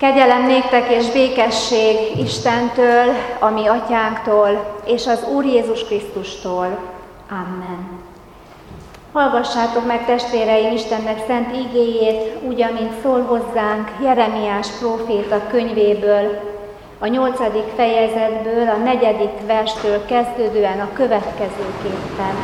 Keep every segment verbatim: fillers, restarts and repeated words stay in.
Kegyelem néktek és békesség Istentől, a mi atyánktól, és az Úr Jézus Krisztustól. Amen. Hallgassátok meg, testvéreim, Istennek szent igéjét, úgy, amint szól hozzánk Jeremiás próféta könyvéből, a nyolcadik fejezetből, a negyedik verstől kezdődően a következőképpen.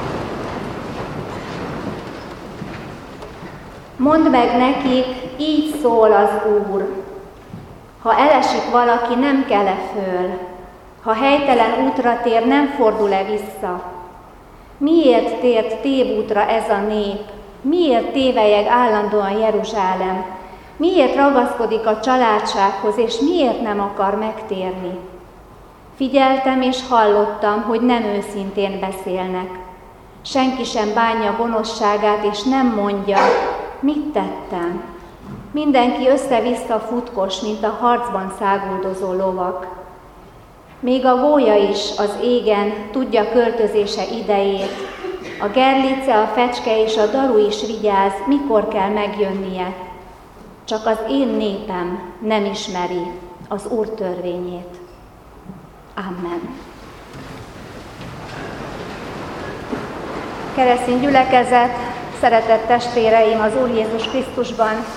Mondd meg nekik, így szól az Úr. Ha elesik valaki, nem kell-e föl? Ha helytelen útra tér, nem fordul-e vissza? Miért tért tévútra ez a nép? Miért tévelyeg állandóan Jeruzsálem? Miért ragaszkodik a családsághoz, és miért nem akar megtérni? Figyeltem és hallottam, hogy nem őszintén beszélnek. Senki sem bánja gonoszságát, és nem mondja, mit tettem. Mindenki össze-vissza futkos, mint a harcban száguldozó lovak. Még a gólya is az égen tudja költözése idejét. A gerlice, a fecske és a daru is vigyáz, mikor kell megjönnie. Csak az én népem nem ismeri az Úr törvényét. Amen. Keresztény gyülekezet, szeretett testvéreim az Úr Jézus Krisztusban,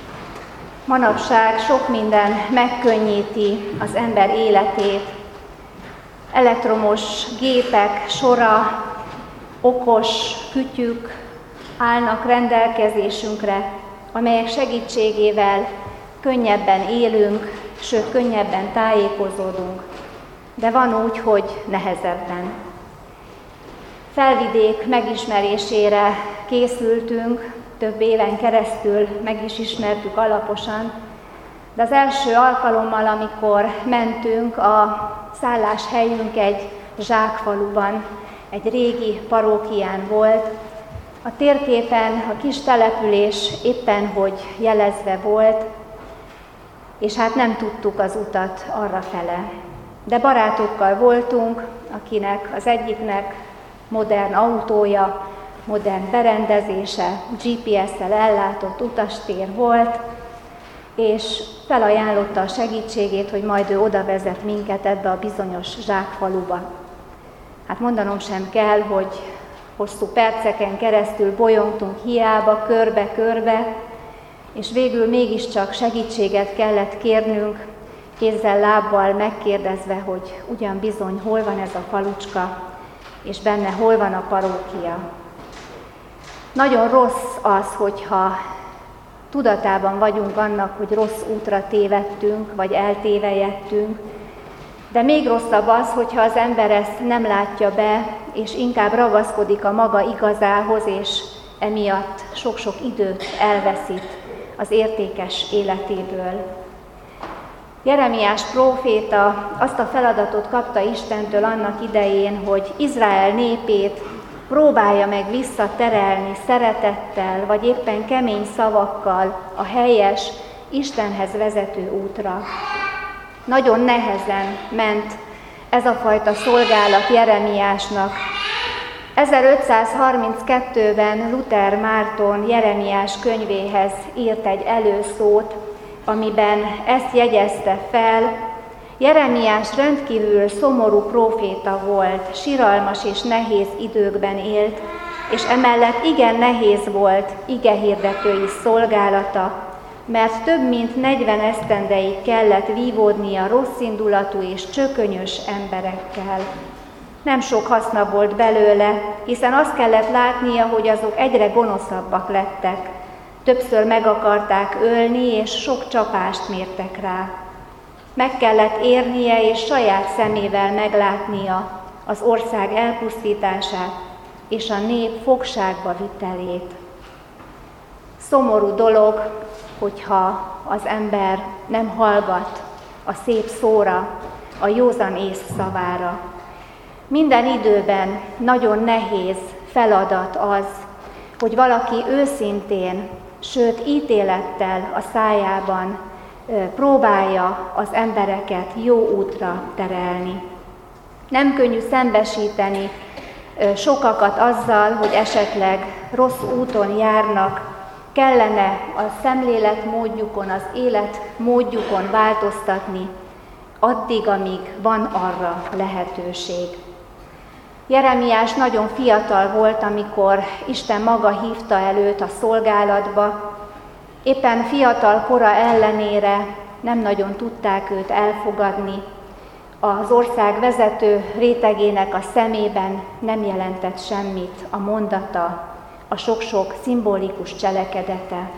manapság sok minden megkönnyíti az ember életét. Elektromos gépek sora, okos kütyük állnak rendelkezésünkre, amelyek segítségével könnyebben élünk, sőt, könnyebben tájékozódunk. De van úgy, hogy nehezebben. Felvidék megismerésére készültünk, több éven keresztül meg is ismertük alaposan, de az első alkalommal, amikor mentünk, a szálláshelyünk egy zsákfaluban, egy régi parókián volt. A térképen a kis település éppen hogy jelezve volt, és hát nem tudtuk az utat arrafele. De barátokkal voltunk, akinek az egyiknek modern autója, modern berendezése, gé pé es-szel ellátott utastér volt, és felajánlotta a segítségét, hogy majd ő oda vezet minket ebbe a bizonyos zsákfaluba. Hát mondanom sem kell, hogy hosszú perceken keresztül bolyongtunk hiába, körbe-körbe, és végül mégiscsak segítséget kellett kérnünk, kézzel, lábbal megkérdezve, hogy ugyan bizony hol van ez a falucska, és benne hol van a parókia. Nagyon rossz az, hogyha tudatában vagyunk annak, hogy rossz útra tévedtünk, vagy eltévejedtünk, de még rosszabb az, hogyha az ember ezt nem látja be, és inkább ragaszkodik a maga igazához, és emiatt sok-sok időt elveszít az értékes életéből. Jeremiás próféta azt a feladatot kapta Istentől annak idején, hogy Izrael népét próbálja meg visszaterelni szeretettel, vagy éppen kemény szavakkal a helyes, Istenhez vezető útra. Nagyon nehezen ment ez a fajta szolgálat Jeremiásnak. ezerötszázharminckettőben Luther Márton Jeremiás könyvéhez írt egy előszót, amiben ezt jegyezte fel: Jeremiás rendkívül szomorú próféta volt, siralmas és nehéz időkben élt, és emellett igen nehéz volt igehirdetői szolgálata, mert több mint negyven esztendeig kellett vívódnia rosszindulatú és csökönyös emberekkel. Nem sok haszna volt belőle, hiszen azt kellett látnia, hogy azok egyre gonoszabbak lettek. Többször meg akarták ölni, és sok csapást mértek rá. Meg kellett érnie, és saját szemével meglátnia az ország elpusztítását és a nép fogságba vitelét. Szomorú dolog, hogyha az ember nem hallgat a szép szóra, a józan ész szavára. Minden időben nagyon nehéz feladat az, hogy valaki őszintén, sőt ítélettel a szájában próbálja az embereket jó útra terelni. Nem könnyű szembesíteni sokakat azzal, hogy esetleg rossz úton járnak, kellene a szemléletmódjukon, az életmódjukon változtatni, addig, amíg van arra lehetőség. Jeremiás nagyon fiatal volt, amikor Isten maga hívta el őt a szolgálatba. Éppen fiatal kora ellenére nem nagyon tudták őt elfogadni. Az ország vezető rétegének a szemében nem jelentett semmit a mondata, a sok-sok szimbolikus cselekedete.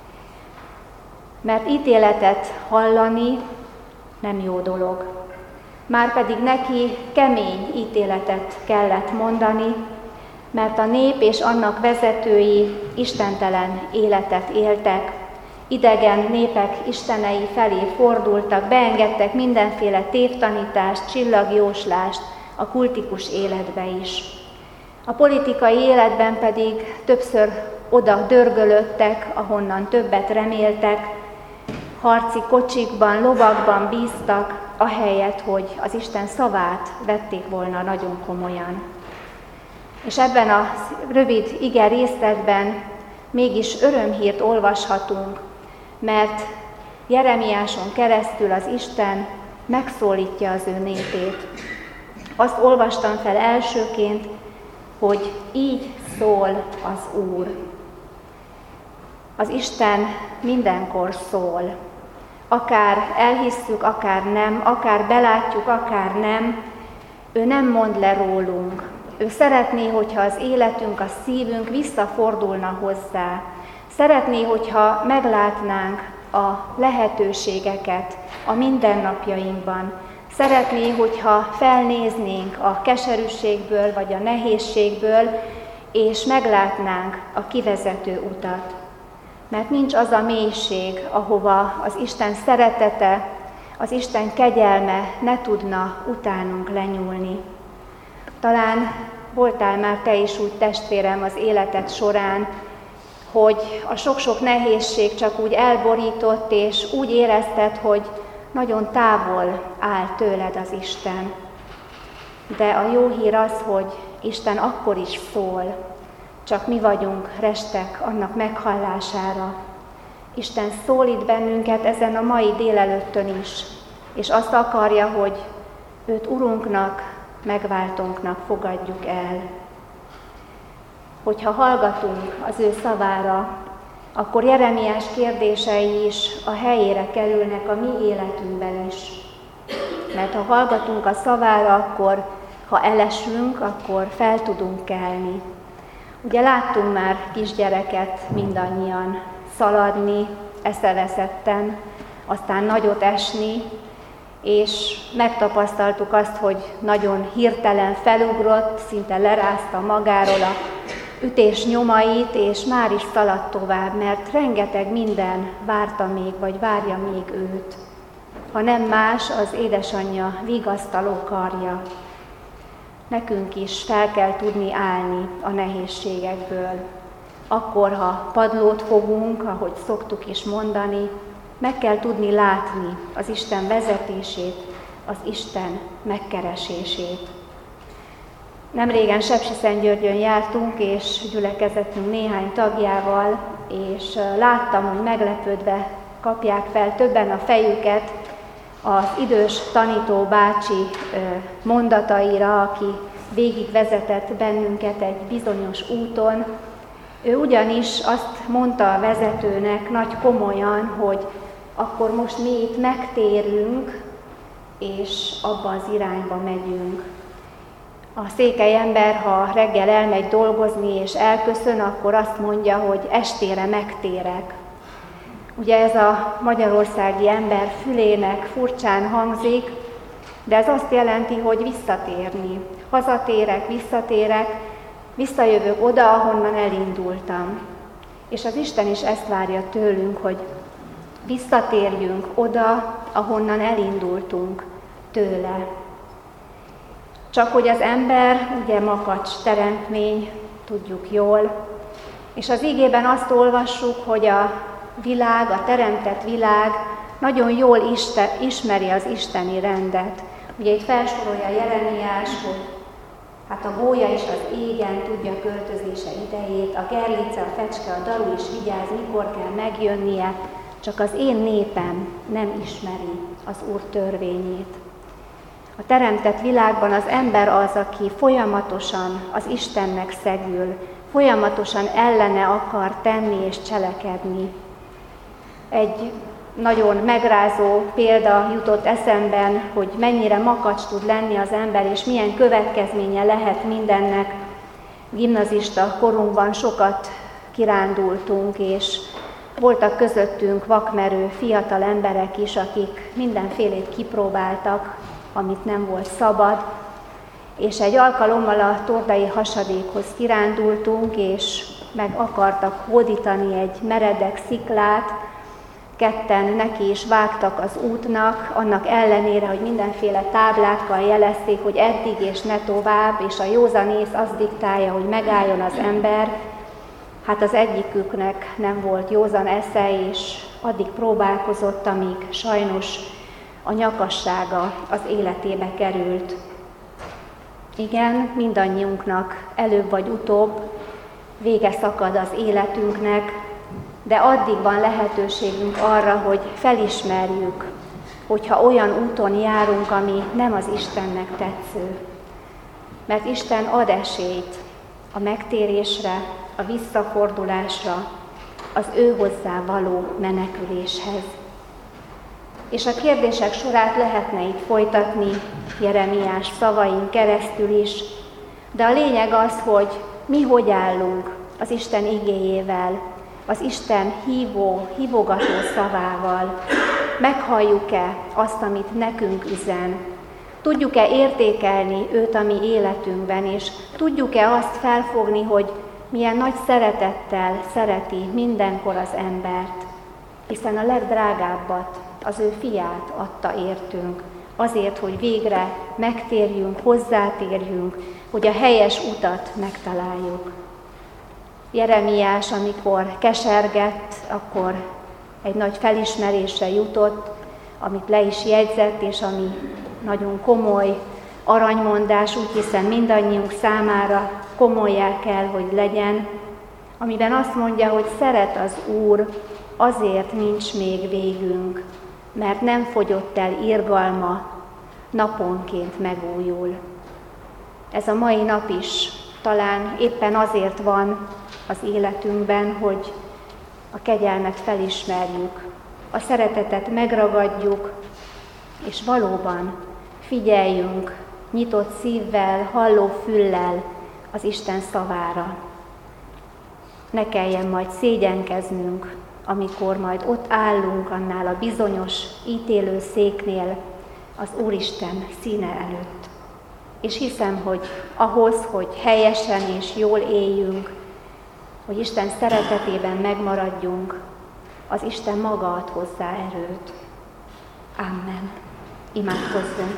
Mert ítéletet hallani nem jó dolog. Márpedig neki kemény ítéletet kellett mondani, mert a nép és annak vezetői istentelen életet éltek, idegen népek istenei felé fordultak, beengedtek mindenféle tévtanítást, csillagjóslást a kultikus életbe is. A politikai életben pedig többször oda dörgölődtek, ahonnan többet reméltek, harci kocsikban, lovakban bíztak, ahelyett, hogy az Isten szavát vették volna nagyon komolyan. És ebben a rövid ige részletben mégis örömhírt olvashatunk, mert Jeremiáson keresztül az Isten megszólítja az ő népét. Azt olvastam fel elsőként, hogy így szól az Úr. Az Isten mindenkor szól. Akár elhisszük, akár nem, akár belátjuk, akár nem, ő nem mond le rólunk. Ő szeretné, hogyha az életünk, a szívünk visszafordulna hozzá. Szeretné, hogyha meglátnánk a lehetőségeket a mindennapjainkban. Szeretné, hogyha felnéznénk a keserűségből vagy a nehézségből, és meglátnánk a kivezető utat. Mert nincs az a mélység, ahova az Isten szeretete, az Isten kegyelme ne tudna utánunk lenyúlni. Talán voltál már te is úgy, testvérem, az életed során, hogy a sok-sok nehézség csak úgy elborított, és úgy érezted, hogy nagyon távol áll tőled az Isten. De a jó hír az, hogy Isten akkor is szól, csak mi vagyunk restek annak meghallására. Isten szólít bennünket ezen a mai délelőttön is, és azt akarja, hogy őt Urunknak, megváltónknak fogadjuk el. Hogyha hallgatunk az ő szavára, akkor Jeremiás kérdései is a helyére kerülnek a mi életünkben is. Mert ha hallgatunk a szavára, akkor ha elesünk, akkor fel tudunk kelni. Ugye láttunk már kisgyereket mindannyian szaladni, eszeveszetten, aztán nagyot esni, és megtapasztaltuk azt, hogy nagyon hirtelen felugrott, szinte lerázta magáról a ütés nyomait, és már is szaladt tovább, mert rengeteg minden várta még, vagy várja még őt. Ha nem más, az édesanyja vigasztaló karja. Nekünk is fel kell tudni állni a nehézségekből. Akkor, ha padlót fogunk, ahogy szoktuk is mondani, meg kell tudni látni az Isten vezetését, az Isten megkeresését. Nemrégen Sepsiszentgyörgyön jártunk, és gyülekezetünk néhány tagjával, és láttam, hogy meglepődve kapják fel többen a fejüket az idős tanító bácsi mondataira, aki végigvezetett bennünket egy bizonyos úton. Ő ugyanis azt mondta a vezetőnek nagy komolyan, hogy akkor most mi itt megtérünk, és abba az irányba megyünk. A székely ember, ha reggel elmegy dolgozni és elköszön, akkor azt mondja, hogy estére megtérek. Ugye ez a magyarországi ember fülének furcsán hangzik, de ez azt jelenti, hogy visszatérni. Hazatérek, visszatérek, visszajövök oda, ahonnan elindultam. És az Isten is ezt várja tőlünk, hogy visszatérjünk oda, ahonnan elindultunk tőle. Csak hogy az ember ugye makacs teremtmény, tudjuk jól, és az igében azt olvassuk, hogy a világ, a teremtett világ nagyon jól iste, ismeri az isteni rendet. Ugye itt felsorolja Jeremiás, hogy Hát a gólya is az égen tudja költözése idejét, a gerlice, a fecske, a daru is vigyáz, mikor kell megjönnie, csak az én népem nem ismeri az Úr törvényét. A teremtett világban az ember az, aki folyamatosan az Istennek szegül, folyamatosan ellene akar tenni és cselekedni. Egy nagyon megrázó példa jutott eszemben, hogy mennyire makacs tud lenni az ember, és milyen következménye lehet mindennek. Gimnazista korunkban sokat kirándultunk, és voltak közöttünk vakmerő fiatal emberek is, akik mindenfélét kipróbáltak, amit nem volt szabad, és egy alkalommal a Tordai hasadékhoz kirándultunk, és meg akartak hódítani egy meredek sziklát, ketten neki is vágtak az útnak, annak ellenére, hogy mindenféle táblákkal jelezték, hogy eddig és ne tovább, és a józanész azt diktálja, hogy megálljon az ember. Hát az egyiküknek nem volt józan esze, és addig próbálkozott, amíg sajnos a nyakassága az életébe került. Igen, mindannyiunknak előbb vagy utóbb vége szakad az életünknek, de addig van lehetőségünk arra, hogy felismerjük, hogyha olyan úton járunk, ami nem az Istennek tetsző. Mert Isten ad esélyt a megtérésre, a visszafordulásra, az ő hozzá való meneküléshez. És a kérdések sorát lehetne itt folytatni Jeremiás szavain keresztül is, de a lényeg az, hogy mi hogy állunk az Isten igéjével, az Isten hívó, hívogató szavával. Meghalljuk-e azt, amit nekünk üzen? Tudjuk-e értékelni őt a mi életünkben, és tudjuk-e azt felfogni, hogy milyen nagy szeretettel szereti mindenkor az embert, hiszen a legdrágábbat, az ő fiát adta értünk, azért, hogy végre megtérjünk, hozzátérjünk, hogy a helyes utat megtaláljuk. Jeremiás, amikor kesergett, akkor egy nagy felismerésre jutott, amit le is jegyzett, és ami nagyon komoly aranymondás, úgy hiszem mindannyiunk számára komolyá kell, hogy legyen, amiben azt mondja, hogy szeret az Úr, azért nincs még végünk, mert nem fogyott el irgalma, naponként megújul. Ez a mai nap is talán éppen azért van az életünkben, hogy a kegyelmet felismerjük, a szeretetet megragadjuk, és valóban figyeljünk nyitott szívvel, halló füllel az Isten szavára. Ne kelljen majd szégyenkeznünk, amikor majd ott állunk annál a bizonyos ítélő széknél az Úristen színe előtt. És hiszem, hogy ahhoz, hogy helyesen és jól éljünk, hogy Isten szeretetében megmaradjunk, az Isten maga ad hozzá erőt. Amen. Imádkozzunk.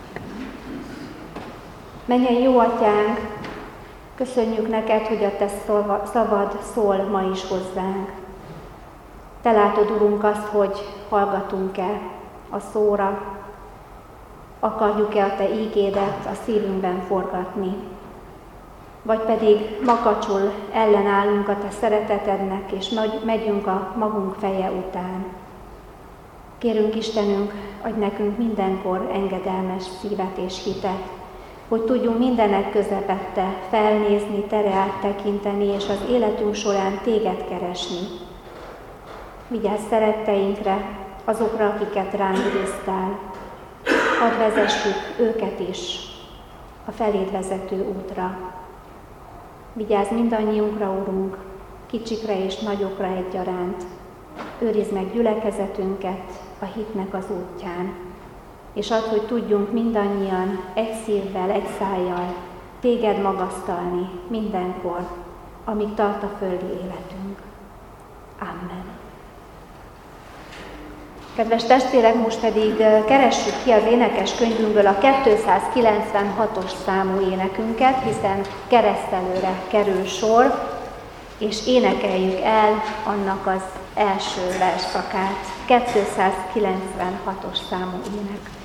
Mennyei jó Atyánk, köszönjük neked, hogy a te szavad szól ma is hozzánk. Te látod, Urunk, azt, hogy hallgatunk-e a szóra, akarjuk-e a te ígédet a szívünkben forgatni, vagy pedig makacsul ellenállunk a te szeretetednek, és megyünk a magunk feje után. Kérünk, Istenünk, adj nekünk mindenkor engedelmes szívet és hitet, hogy tudjunk mindenek közepette felnézni, tere áttekinteni, és az életünk során téged keresni. Vigyázz szeretteinkre, azokra, akiket ránk bíztál. Hadd vezessük őket is a feléd vezető útra. Vigyázz mindannyiunkra, Urunk, kicsikre és nagyokra egyaránt. Őrizd meg gyülekezetünket a hitnek az útján, és add, hogy tudjunk mindannyian egy szívvel, egy szájjal téged magasztalni mindenkor, amíg tart a földi életünk. Amen. Kedves testvérek, most pedig keressük ki az énekeskönyvünkből a kétszázkilencvenhatos számú énekünket, hiszen keresztelőre kerül sor, és énekeljük el annak az első versszakát, kétszázkilencvenhatos számú ének.